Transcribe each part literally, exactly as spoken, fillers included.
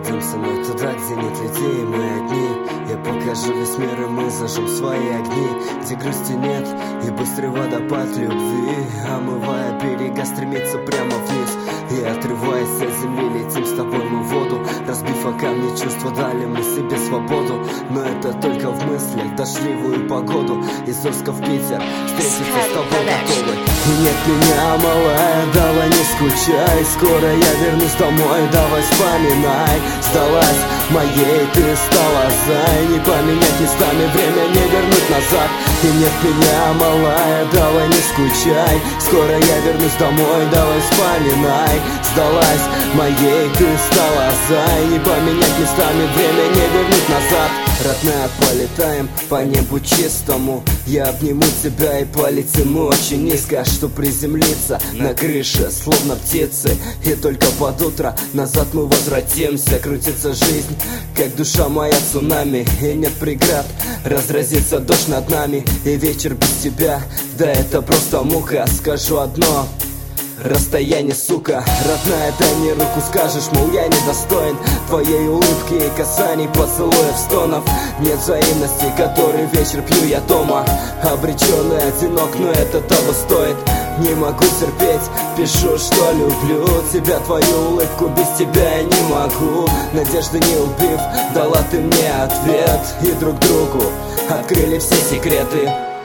пойдем со мной туда, где нет людей, мы одни. Я покажу весь мир, и мы зажжем свои огни, где грусти нет и быстрый водопад любви, омывая берега, стремится прямо вниз. И отрываясь от земли, летим с тобой мы в воду, разбив о камни чувства, дали мы себе свободу. Но это только в мыслях, дождливую погоду из Орска в Питер встретиться с тобой готовы. И нет меня, малая, давай не скучай, скоро я вернусь домой, давай вспоминай. Сдалась моей, ты стала зай, не поменять местами, время не вернуть назад. И нет меня, малая, давай не скучай, скоро я вернусь домой, давай вспоминай. Сдалась моей, ты стала зай, не поменять местами, время не вернуть назад. Родная, полетаем по небу чистому, я обниму тебя и полетим мы очень низко, что приземлиться на крыше, словно птицы. И только под утро назад мы возвратимся. Крутится жизнь, как душа моя цунами, и нет преград, разразится дождь над нами. И вечер без тебя, да это просто мука. Скажу одно: расстояние, сука. Родная, дай мне руку, скажешь, мол, я недостоин твоей улыбки и касаний, поцелуев, стонов. Нет взаимности, который вечер пью я дома, обреченный, одинок, но это того стоит. Не могу терпеть, пишу, что люблю тебя, твою улыбку, без тебя я не могу. Надежды не убив, дала ты мне ответ, и друг другу открыли все секреты.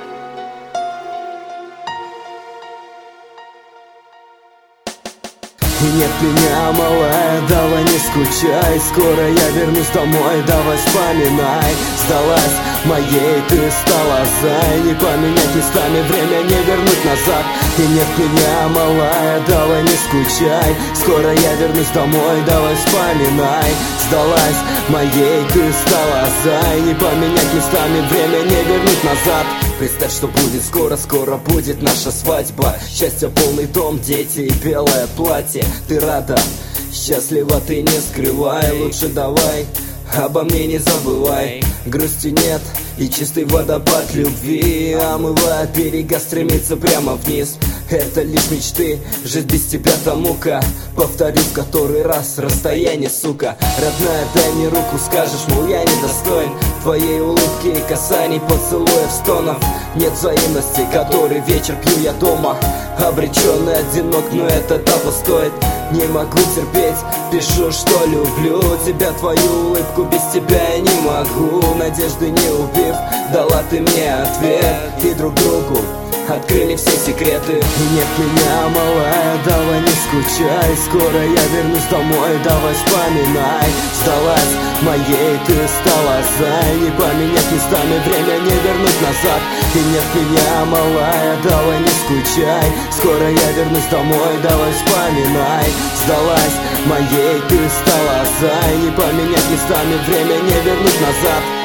И нет меня, малая, давай не скучай, скоро я вернусь домой, давай вспоминай. Сдалась моей, ты стала зай, не поменять местами, время не вернуть назад. И нет меня, малая, давай не скучай, скоро я вернусь домой, давай вспоминай. Сдалась моей, ты стала зай, не поменять местами, время не вернуть назад. Представь, что будет скоро, скоро будет наша свадьба. Счастье, полный дом, дети и белое платье. Ты рада, счастлива, ты не скрывай. Лучше давай обо мне не забывай. Грусти нет и чистый водопад любви, омывая берега, стремится прямо вниз. Это лишь мечты, жизнь без тебя-то мука. Повторю в который раз, расстояние, сука. Родная, дай мне руку, скажешь, мол, я недостоин твоей улыбки и касаний, поцелуев, стонов. Нет взаимности, который вечер пью я дома, обреченный, одинок, но это того стоит. Не могу терпеть, пишу, что люблю тебя, твою улыбку, без тебя я не могу. Надежды не убив, дала ты мне ответ, и друг другу открыли все секреты. И нет меня, малая, давай не скучай, скоро я вернусь домой, давай вспоминай. Сдалась моей, ты стала зай, не поменять местами, время не вернуть назад. И нет меня, малая, давай не скучай, скоро я вернусь домой, давай вспоминай. Сдалась моей, ты стала зай, не поменять местами, время не вернуть назад.